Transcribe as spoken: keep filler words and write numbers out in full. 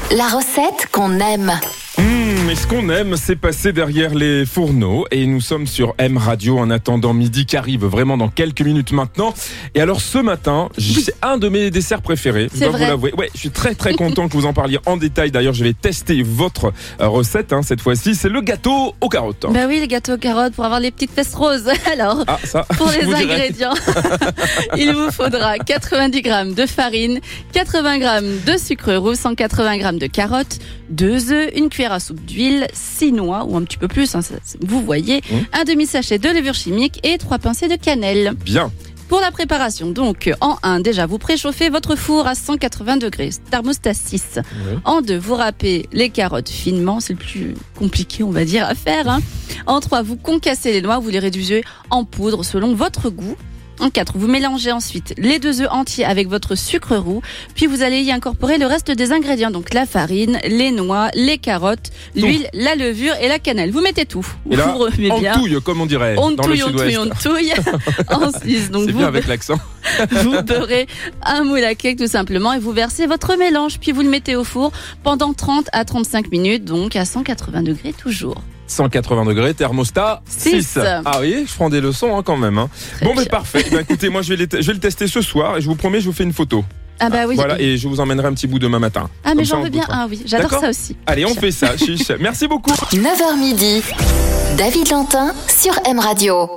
La recette qu'on aime. Mmh, et ce qu'on aime, c'est passer derrière les fourneaux. Et nous sommes sur M Radio en attendant midi qui arrive vraiment dans quelques minutes maintenant. Et alors ce matin, c'est un de mes desserts préférés. Je C'est dois vrai. vous l'avouer. Ouais, je suis très très content que vous en parliez en détail. D'ailleurs, je vais tester votre euh, recette hein, cette fois-ci. C'est le gâteau aux carottes. Bah oui, les gâteaux aux carottes pour avoir les petites fesses roses. Alors, Ah, ça, pour je les vous dirai. ingrédients, il vous faudra quatre-vingt-dix grammes de farine, quatre-vingts grammes de sucre roux, cent quatre-vingts grammes de carottes, deux œufs, une cuillère à soupe d'huile, six noix ou un petit peu plus, hein, ça, vous voyez, Mmh. un demi-sachet de levure chimique et trois pincées de cannelle. Bien. Pour la préparation, donc, en un, déjà, vous préchauffez votre four à cent quatre-vingts degrés, thermostat six. Oui. En deux, vous râpez les carottes finement, c'est le plus compliqué, on va dire, à faire. Hein. En trois, vous concassez les noix, vous les réduisez en poudre selon votre goût. En quatre, vous mélangez ensuite les deux œufs entiers avec votre sucre roux, puis vous allez y incorporer le reste des ingrédients, donc la farine, les noix, les carottes, l'huile, la levure et la cannelle. Vous mettez tout. Et là, vous remuez on bien. touille, comme on dirait On dans le touille, on sud-ouest. touille, on touille. En Suisse, donc C'est vous, bien avec l'accent. vous beurrez un moule à cake tout simplement et vous versez votre mélange, puis vous le mettez au four pendant trente à trente-cinq minutes, donc à cent quatre-vingts degrés toujours. cent quatre-vingts degrés, thermostat Six. six. Ah oui, je prends des leçons hein, quand même. Hein. Bon, mais bien. parfait. Ben, écoutez, moi je vais, les te- je vais le tester ce soir et je vous promets, je vous fais une photo. Ah bah oui. Voilà, et je vous emmènerai un petit bout demain matin. Ah mais Comme ça, j'en on veux bien goûtera. un, oui. J'adore D'accord ça aussi. Allez, on fait ça. Chiche. Merci beaucoup. neuf heures midi. David Lantin sur M Radio.